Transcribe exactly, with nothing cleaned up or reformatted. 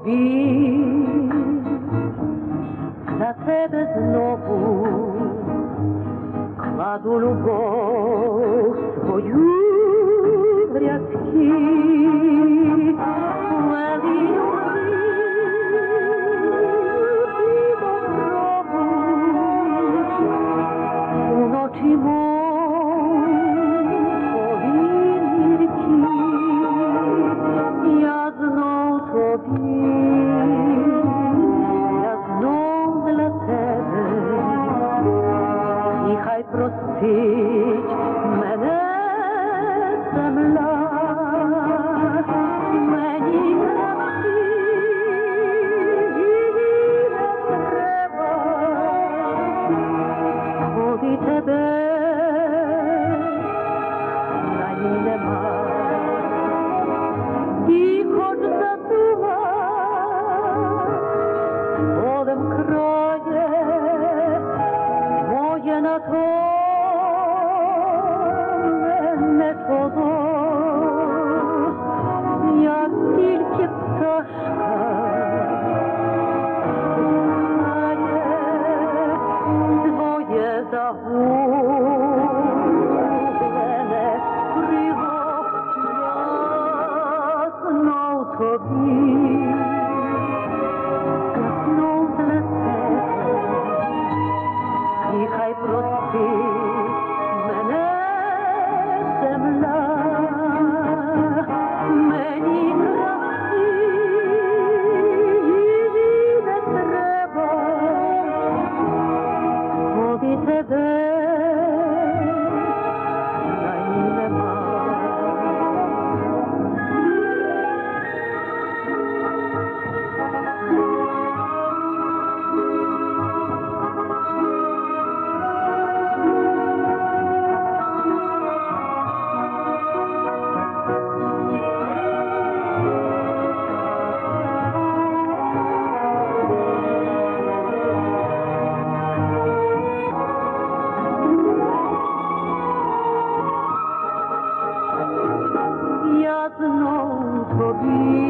тобі, за тебе знову кладу любов свою в рядки. Уночі мов твої гіркі, я знов тобі, я знов для тебе, і хай простить мене земля, мені краси не треба, коли тебе на ній нема. І хоч задума полем кроє моє на то не чоло, я тільки пташка знає твоє загублене крило, я знов тобі, я знов для тебе, і хай простить мене земля, мені краси не треба, коли тебе на ній нема. Я знов тобі